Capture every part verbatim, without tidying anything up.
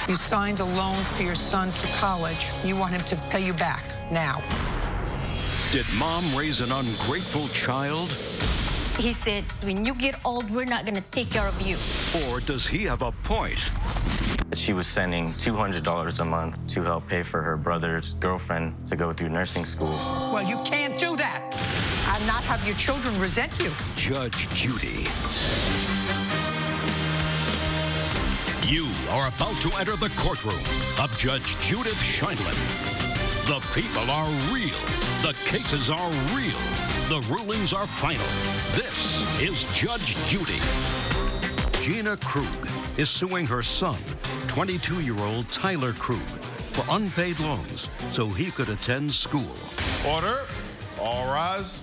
You signed a loan for your son for college. You want him to pay you back now. Did mom raise an ungrateful child? He said, when you get old, we're not going to take care of you. Or does he have a point? She was sending two hundred dollars a month to help pay for her brother's girlfriend to go through nursing school. Well, you can't do that and not have your children resent you. Judge Judy. You are about to enter the courtroom of Judge Judith Sheindlin. The people are real. The cases are real. The rulings are final. This is Judge Judy. Gina Krug is suing her son, twenty-two-year-old Tyler Krug, for unpaid loans so he could attend school. Order. All rise.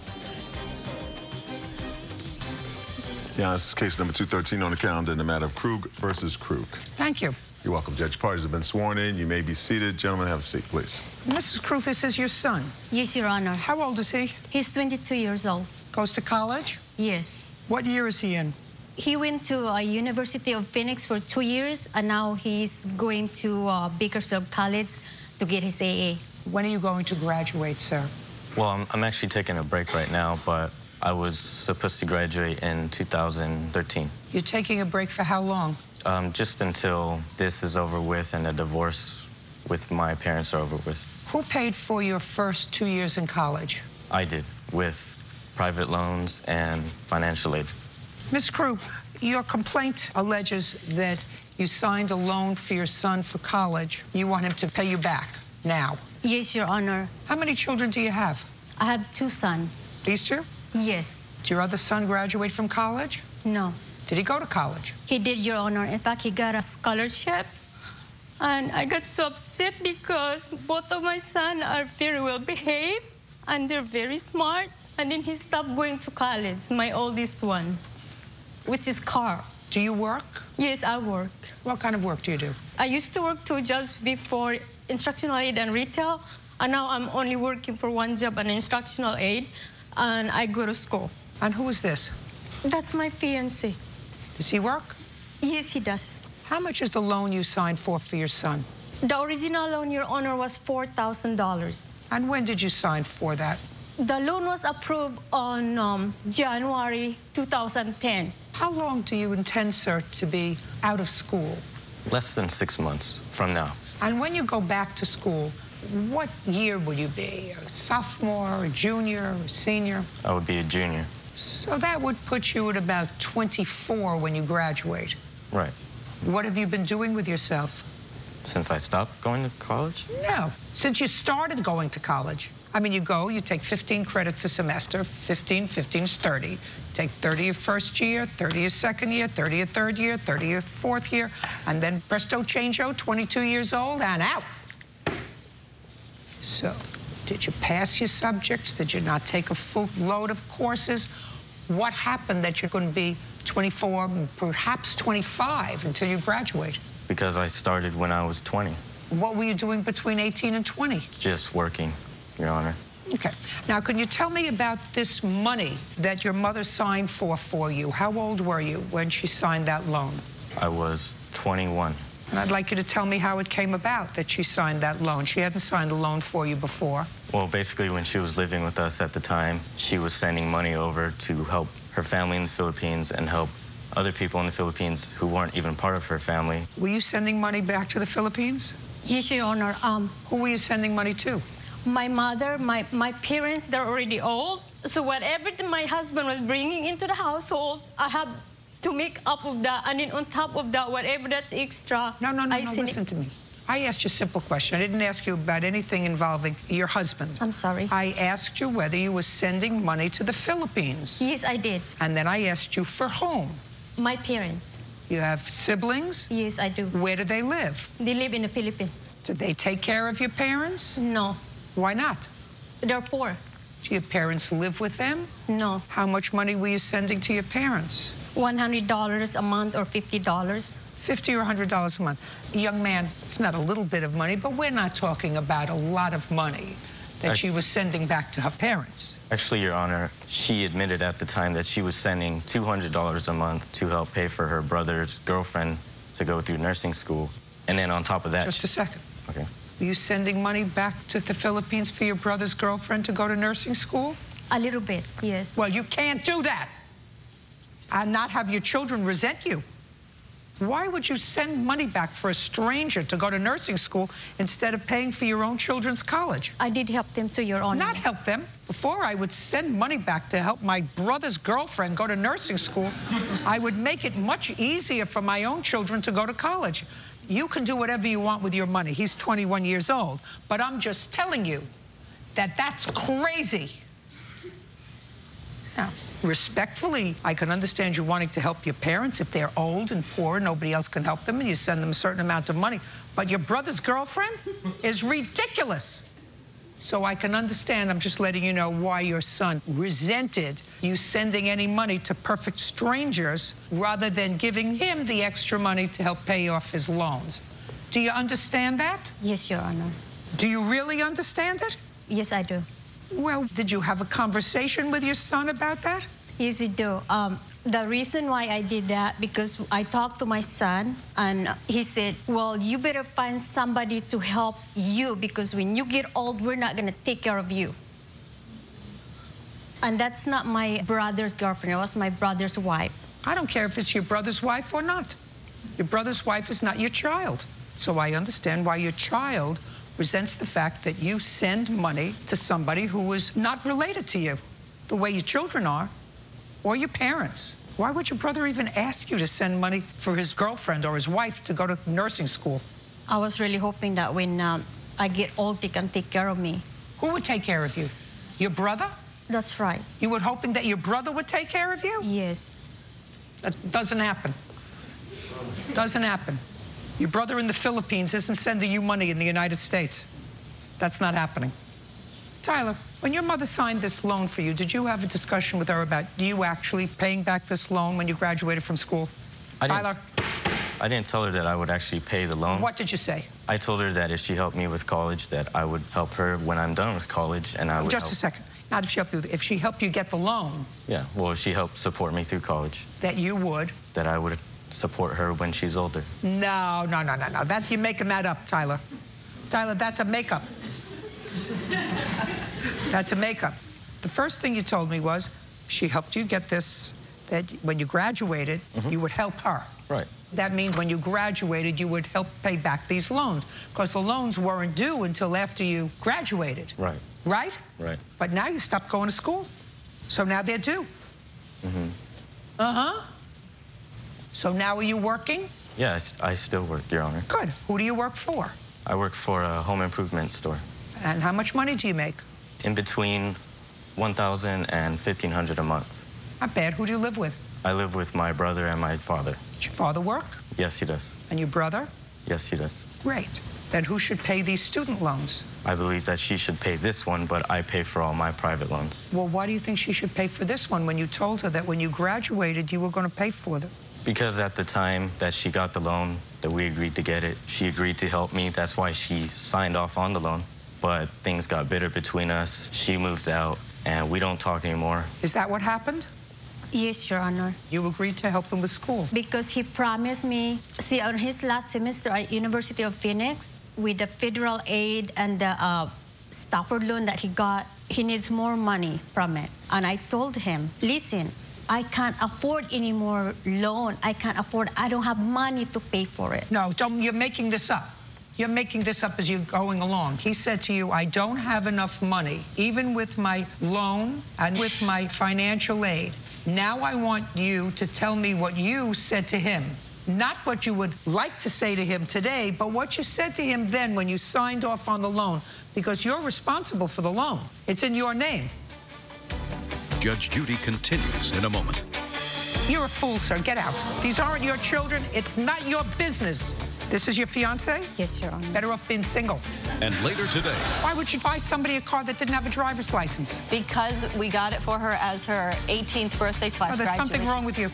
Yeah, this is case number two thirteen on the calendar in the matter of Krug versus Krug. Thank you. You're welcome, Judge. Parties have been sworn in. You may be seated. Gentlemen, have a seat, please. Missus Krug, this is your son. Yes, Your Honor. How old is he? He's twenty-two years old. Goes to college? Yes. What year is he in? He went to uh, University of Phoenix for two years, and now he's going to uh, Bakersfield College to get his A A. When are you going to graduate, sir? Well, I'm, I'm actually taking a break right now, but I was supposed to graduate in two thousand thirteen. You're taking a break for how long? Um, just until this is over with and the divorce with my parents are over with. Who paid for your first two years in college? I did, with private loans and financial aid. Miz Krug, your complaint alleges that you signed a loan for your son for college. You want him to pay you back now. Yes, Your Honor. How many children do you have? I have two sons. These two? Yes. Did your other son graduate from college? No. Did he go to college? He did, Your Honor. In fact, he got a scholarship. And I got so upset because both of my sons are very well behaved and they're very smart. And then he stopped going to college, my oldest one, which is Carl. Do you work? Yes, I work. What kind of work do you do? I used to work two jobs before, instructional aid and retail. And now I'm only working for one job, an instructional aid. And I go to school. And who is this? That's my fiancé. Does he work? Yes, he does. How much is the loan you signed for for your son? The original loan, Your Honor, was four thousand dollars. And when did you sign for that? The loan was approved on um, January two thousand ten. How long do you intend, sir, to be out of school? Less than six months from now. And when you go back to school, what year will you be? A sophomore, a junior, a senior? I would be a junior. So that would put you at about twenty-four when you graduate. Right. What have you been doing with yourself? Since I stopped going to college? No, since you started going to college. I mean, you go, you take fifteen credits a semester, fifteen, fifteen is thirty. Take thirty your first year, thirty your second year, thirty your third year, thirty your fourth year, and then presto changeo, twenty-two years old and out. So, did you pass your subjects? Did you not take a full load of courses? What happened that you're going to be twenty-four, perhaps twenty-five until you graduate? Because I started when I was twenty. What were you doing between eighteen and twenty? Just working, Your Honor. Okay. Now, can you tell me about this money that your mother signed for for you? How old were you when she signed that loan? I was twenty-one. And I'd like you to tell me how it came about that she signed that loan. She hadn't signed a loan for you before. Well, basically, when she was living with us at the time, she was sending money over to help her family in the Philippines and help other people in the Philippines who weren't even part of her family. Were you sending money back to the Philippines? Yes, Your Honor. Um, Who were you sending money to? my mother, my, my parents, they're already old. So whatever the, my husband was bringing into the household, I have to make up of that. And then on top of that, whatever that's extra, No, no, no, I no, send listen it. to me. I asked you a simple question. I didn't ask you about anything involving your husband. I'm sorry. I asked you whether you were sending money to the Philippines. Yes, I did. And then I asked you for whom. My parents. You have siblings? Yes, I do. Where do they live? They live in the Philippines. Did they take care of your parents? No, Why not? they're poor. Do your parents live with them? No, How much money were you sending to your parents? one hundred dollars a month or fifty dollars. fifty or one hundred dollars a month. Young man, it's not a little bit of money, but we're not talking about a lot of money that she was sending back to her parents. Actually, Your Honor, she admitted at the time that she was sending two hundred dollars a month to help pay for her brother's girlfriend to go through nursing school. And then on top of that... Just a second. Okay. Are you sending money back to the Philippines for your brother's girlfriend to go to nursing school? A little bit, yes. Well, you can't do that and not have your children resent you. Why would you send money back for a stranger to go to nursing school instead of paying for your own children's college? I did help them to your own. Not help them. Before I would send money back to help my brother's girlfriend go to nursing school, I would make it much easier for my own children to go to college. You can do whatever you want with your money. He's twenty-one years old. But I'm just telling you that that's crazy. Now, respectfully, I can understand you wanting to help your parents if they're old and poor, nobody else can help them, and you send them a certain amount of money. But your brother's girlfriend is ridiculous. So I can understand, I'm just letting you know why your son resented you sending any money to perfect strangers rather than giving him the extra money to help pay off his loans. Do you understand that? Yes, Your Honor. Do you really understand it? Yes, I do. Well, did you have a conversation with your son about that? Yes, we do. Um, the reason why I did that, because I talked to my son, and he said, well, you better find somebody to help you, because when you get old, we're not going to take care of you. And that's not my brother's girlfriend. It was my brother's wife. I don't care if it's your brother's wife or not. Your brother's wife is not your child. So I understand why your child resents the fact that you send money to somebody who is not related to you, the way your children are, or your parents. Why would your brother even ask you to send money for his girlfriend or his wife to go to nursing school? I was really hoping that when um, I get old, they can take care of me. Who would take care of you? Your brother? That's right. You were hoping that your brother would take care of you? Yes. That doesn't happen. Doesn't happen. Your brother in the Philippines isn't sending you money in the United States. That's not happening. Tyler, when your mother signed this loan for you, did you have a discussion with her about you actually paying back this loan when you graduated from school? I Tyler? Didn't, I didn't tell her that I would actually pay the loan. What did you say? I told her that if she helped me with college, that I would help her when I'm done with college, and I would Just help. a second. Not if she helped you. If she helped you get the loan. Yeah, well, if she helped support me through college. That you would. That I would support her when she's older. No, no, no, no, no. That, you're making that up, Tyler. Tyler, that's a makeup. That's a makeup. The first thing you told me was, if she helped you get this, that when you graduated, mm-hmm. you would help her. Right. That means when you graduated, you would help pay back these loans, because the loans weren't due until after you graduated. Right. Right? Right. But now you stopped going to school. So now they're due. Mm-hmm. Uh-huh. So now are you working? Yes, I still work, Your Honor. Good. Who do you work for? I work for a home improvement store. And how much money do you make? In between one thousand dollars and fifteen hundred dollars a month. Not bad. Who do you live with? I live with my brother and my father. Does your father work? Yes, he does. And your brother? Yes, he does. Great. Then who should pay these student loans? I believe that she should pay this one, but I pay for all my private loans. Well, why do you think she should pay for this one when you told her that when you graduated, you were going to pay for them? Because at the time that she got the loan, that we agreed to get it, she agreed to help me. That's why she signed off on the loan. But things got bitter between us. She moved out, and we don't talk anymore. Is that what happened? Yes, Your Honor. You agreed to help him with school? Because he promised me, see, on his last semester at University of Phoenix, with the federal aid and the uh, Stafford loan that he got, he needs more money from it. And I told him, listen, I can't afford any more loan. I can't afford, I don't have money to pay for it. No, don't, you're making this up. You're making this up as you're going along. He said to you, I don't have enough money, even with my loan and with my financial aid. Now I want you to tell me what you said to him. Not what you would like to say to him today, but what you said to him then when you signed off on the loan, because you're responsible for the loan. It's in your name. Judge Judy continues in a moment. You're a fool, sir. Get out. These aren't your children. It's not your business. This is your fiancé? Yes, Your Honor. Better off being single. And later today. Why would you buy somebody a car that didn't have a driver's license? Because we got it for her as her eighteenth birthday slash Oh, there's graduation. something wrong with you.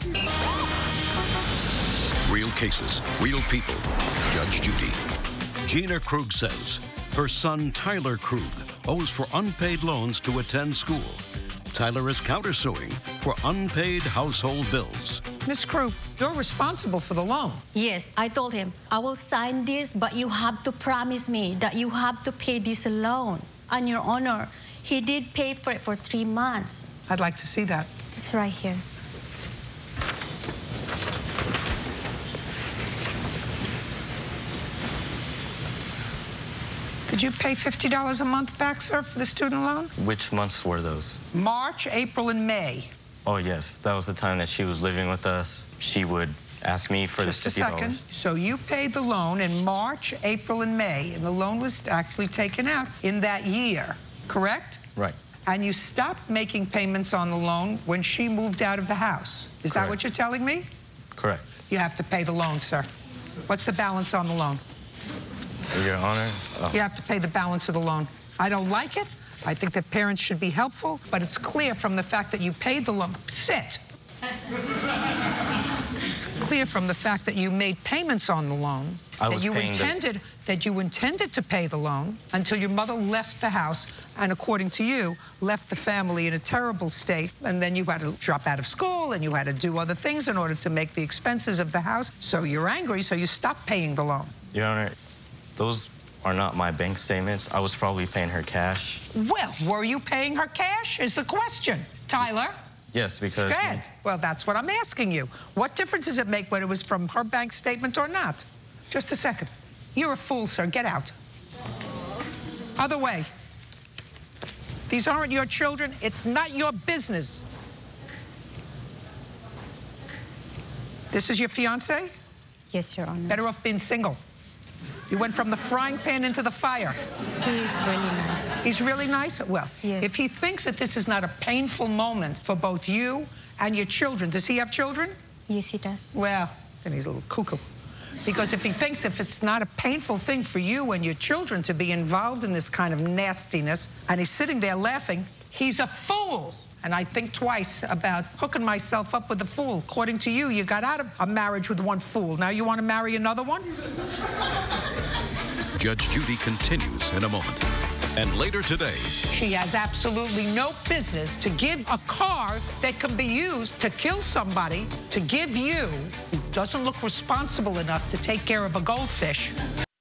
Real cases, real people. Judge Judy. Gina Krug says her son Tyler Krug owes for unpaid loans to attend school. Tyler is countersuing for unpaid household bills. Miss Krug, you're responsible for the loan. Yes, I told him, I will sign this, but you have to promise me that you have to pay this loan. On your honor, he did pay for it for three months. I'd like to see that. It's right here. Did you pay fifty dollars a month back, sir, for the student loan? Which months were those? March, April, and May. Oh, yes. That was the time that she was living with us. She would ask me for Just the a fifty dollars. second. So you paid the loan in March, April, and May, and the loan was actually taken out in that year, correct? Right. And you stopped making payments on the loan when she moved out of the house. Is that Correct. what you're telling me? Correct. You have to pay the loan, sir. What's the balance on the loan? Your Honor. Oh. You have to pay the balance of the loan. I don't like it. I think that parents should be helpful, but it's clear from the fact that you paid the loan. Sit. It's clear from the fact that you made payments on the loan I that was you paying the- intended that you intended to pay the loan until your mother left the house and, according to you, left the family in a terrible state, and then you had to drop out of school and you had to do other things in order to make the expenses of the house. So you're angry, so you stopped paying the loan. Your Honor, those are not my bank statements. I was probably paying her cash. Well, were you paying her cash is the question. Tyler? Yes, because... Good. Well, that's what I'm asking you. What difference does it make whether it was from her bank statement or not? Just a second. You're a fool, sir. Get out. Other way. These aren't your children. It's not your business. This is your fiancé? Yes, Your Honor. Better off being single. You went from the frying pan into the fire. He's really nice. He's really nice? Well, Yes. if he thinks that this is not a painful moment for both you and your children, does he have children? Yes, he does. Well, then he's a little cuckoo. Because if he thinks if it's not a painful thing for you and your children to be involved in this kind of nastiness, and he's sitting there laughing, he's a fool. And I think twice about hooking myself up with a fool. According to you, you got out of a marriage with one fool. Now you want to marry another one? Judge Judy continues in a moment. And later today, She has absolutely no business to give a car that can be used to kill somebody, to give you, who doesn't look responsible enough to take care of a goldfish.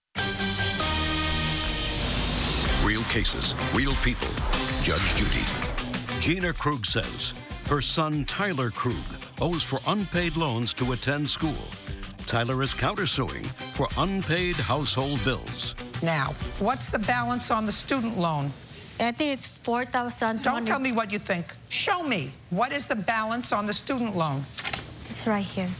real cases, real people. Judge Judy. Gina Krug says her son Tyler Krug owes for unpaid loans to attend school. Tyler is countersuing for unpaid household bills. Now, what's the balance on the student loan? I think it's four thousand. Don't tell me what you think. Show me. What is the balance on the student loan? It's right here.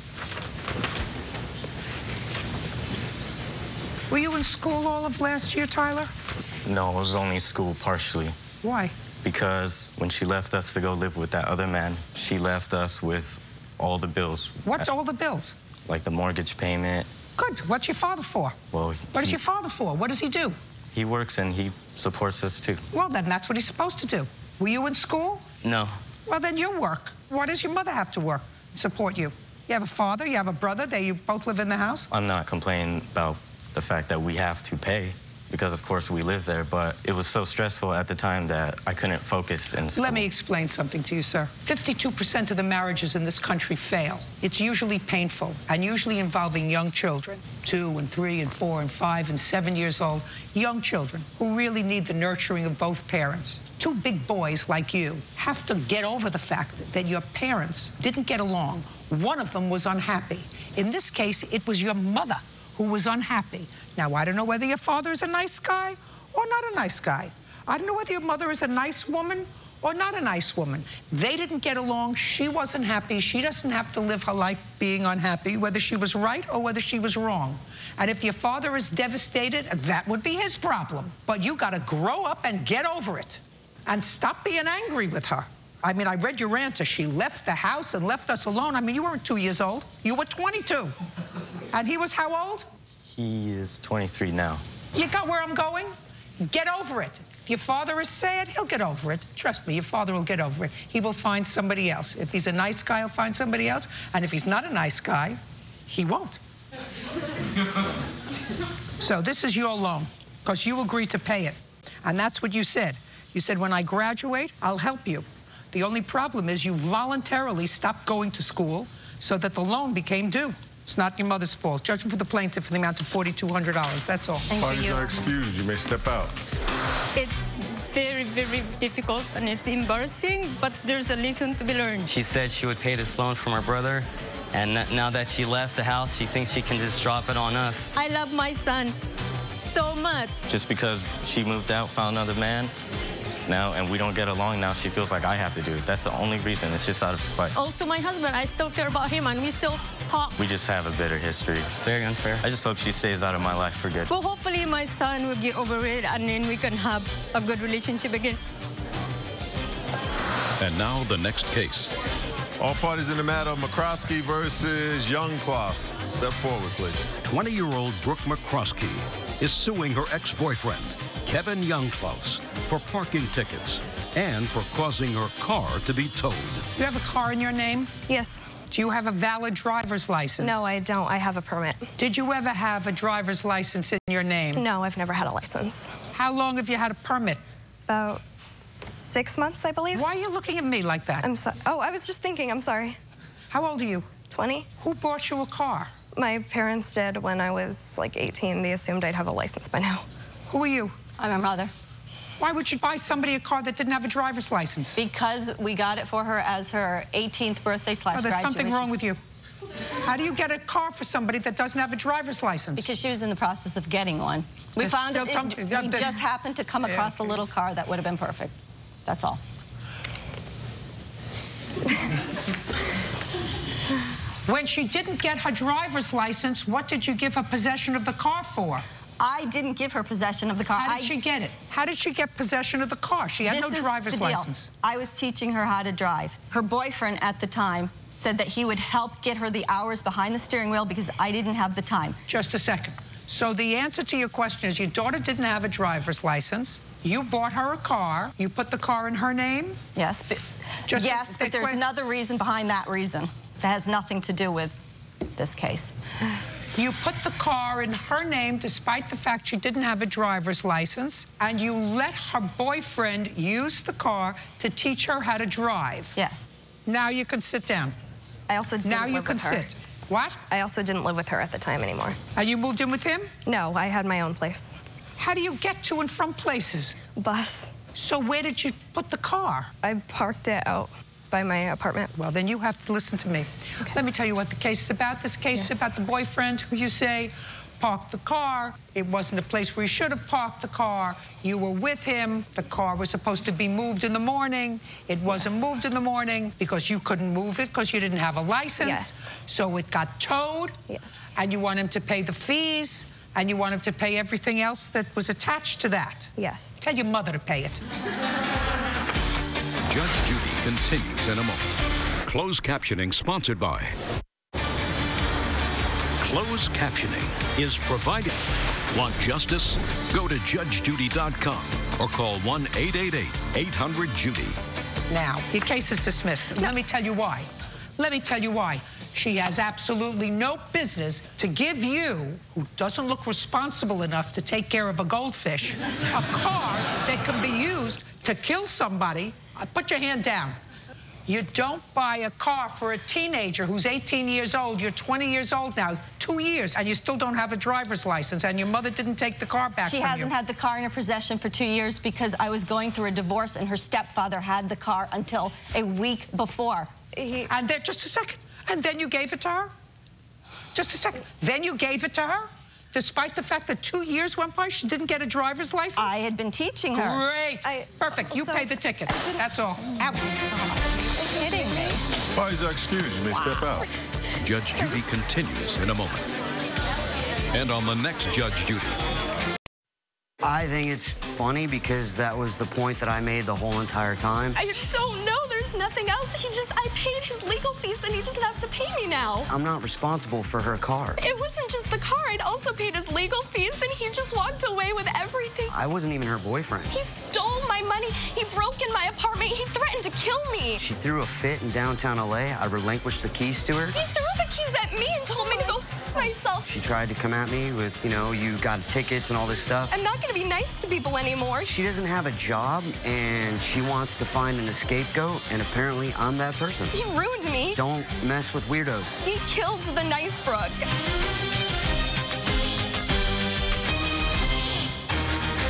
Were you in school all of last year, Tyler? No, I was only in school partially. Why? Because when she left us to go live with that other man, she left us with all the bills. What's all the bills? Like the mortgage payment. Good. What's your father for? Well, What is he, your father for? What does he do? he works and he supports us too. Well, then that's what he's supposed to do. Were you in school? No. Well, then you work. Why does your mother have to work, support you? You have a father, you have a brother, they you both live in the house? I'm not complaining about the fact that we have to pay, because of course we live there, but it was so stressful at the time that I couldn't focus in school. Let me explain something to you, sir. fifty-two percent of the marriages in this country fail. It's usually painful and usually involving young children, two and three and four and five and seven years old, young children who really need the nurturing of both parents. Two big boys like you have to get over the fact that your parents didn't get along. One of them was unhappy. In this case, it was your mother who was unhappy. Now, I don't know whether your father is a nice guy or not a nice guy. I don't know whether your mother is a nice woman or not a nice woman. They didn't get along. She wasn't happy. She doesn't have to live her life being unhappy, whether she was right or whether she was wrong. And if your father is devastated, that would be his problem. But you got to grow up and get over it and stop being angry with her. I mean, I read your answer. She left the house and left us alone. I mean, you weren't two years old. You were twenty-two. And he was how old? He is twenty-three now. You got where I'm going? Get over it. If your father is sad, he'll get over it. Trust me, your father will get over it. He will find somebody else. If he's a nice guy, he'll find somebody else. And if he's not a nice guy, he won't. So this is your loan, because you agreed to pay it. And that's what you said. You said, when I graduate, I'll help you. The only problem is you voluntarily stopped going to school so that the loan became due. It's not your mother's fault. Judgment for the plaintiff in the amount of forty-two hundred dollars. That's all. Parties are excused. You may step out. It's very, very difficult and it's embarrassing, but there's a lesson to be learned. She said she would pay this loan for my brother, and now that she left the house, she thinks she can just drop it on us. I love my son so much. Just because she moved out, found another man, now, and we don't get along now, she feels like I have to do it. That's the only reason. It's just out of spite. Also, my husband, I still care about him, and we still talk. We just have a bitter history. It's very unfair. I just hope she stays out of my life for good. Well, hopefully my son will get over it, and then we can have a good relationship again. And now the next case. All parties in the matter, McCroskey versus Youngclaus. Step forward, please. twenty-year-old Brooke McCroskey is suing her ex-boyfriend, Kevin Youngclaus, for parking tickets and for causing her car to be towed. You have a car in your name? Yes. Do you have a valid driver's license? No, I don't. I have a permit. Did you ever have a driver's license in your name? No, I've never had a license. How long have you had a permit? About six months, I believe. Why are you looking at me like that? I'm sorry. Oh, I was just thinking. I'm sorry. How old are you? twenty. Who bought you a car? My parents did when I was like eighteen. They assumed I'd have a license by now. Who are you? I'm her mother. Why would you buy somebody a car that didn't have a driver's license? Because we got it for her as her eighteenth birthday slash Oh, there's graduation. something wrong with you. How do you get a car for somebody that doesn't have a driver's license? Because she was in the process of getting one. We There's found still it, some- it- yeah, we the- just happened to come Yeah, across okay. a little car that would have been perfect. That's all. When she didn't get her driver's license, what did you give her possession of the car for? I didn't give her possession of the car. How did I, she get it? How did she get possession of the car? She had this no is driver's the deal. license. I was teaching her how to drive. Her boyfriend at the time said that he would help get her the hours behind the steering wheel because I didn't have the time. Just a second. So the answer to your question is your daughter didn't have a driver's license. You bought her a car. You put the car in her name? Yes, but, Just yes, a- but there's que- another reason behind that reason that has nothing to do with this case. You put the car in her name despite the fact she didn't have a driver's license, and you let her boyfriend use the car to teach her how to drive. Yes. Now you can sit down. I also didn't Now live you can with her. sit. What? I also didn't live with her at the time anymore. And you moved in with him? No, I had my own place. How do you get to and from places? Bus. So where did you put the car? I parked it out by my apartment. Well, then you have to listen to me. Okay. Let me tell you what the case is about. This case Yes. is about the boyfriend who you say parked the car. It wasn't a place where you should have parked the car. You were with him. The car was supposed to be moved in the morning. It wasn't Yes. moved in the morning because you couldn't move it because you didn't have a license. Yes. So it got towed. Yes. And you want him to pay the fees, and you want him to pay everything else that was attached to that. Yes. Tell your mother to pay it. Judge Judy continues in a moment. Closed captioning sponsored by. Closed captioning is provided. Want justice? Go to judge judy dot com or call one eight eight eight, eight hundred, Judy. Now, your case is dismissed. Let me tell you why. Let me tell you why. She has absolutely no business to give you, who doesn't look responsible enough to take care of a goldfish, a car that can be used to kill somebody. Uh, Put your hand down. You don't buy a car for a teenager who's eighteen years old. You're twenty years old now, two years, and you still don't have a driver's license, and your mother didn't take the car back She from hasn't you. had the car in her possession for two years because I was going through a divorce and her stepfather had the car until a week before. He, And then, just a second, and then you gave it to her? Just a second. Then you gave it to her? Despite the fact that two years went by, she didn't get a driver's license? I had been teaching her. Great. I- Perfect. You so- pay the ticket. I didn't- That's all. Out. Are you kidding me? Parties are excused. You may step out. Judge Judy continues in a moment. And on the next Judge Judy. I think it's funny because that was the point that I made the whole entire time. I don't know. There's nothing else. He just, I paid his legal fees and he doesn't have to pay me now. I'm not responsible for her car. It wasn't just the car. I'd also paid his legal fees and he just walked away with everything. I wasn't even her boyfriend. He stole my money. He broke in my apartment. He threatened to kill me. She threw a fit in downtown L A. I relinquished the keys to her. He threw the keys at me and told me to go myself. She tried to come at me with, you know, you got tickets and all this stuff. I'm not going to be nice to people anymore. She doesn't have a job, and she wants to find an scapegoat, and apparently I'm that person. He ruined me. Don't mess with weirdos. He killed the nice Brooke.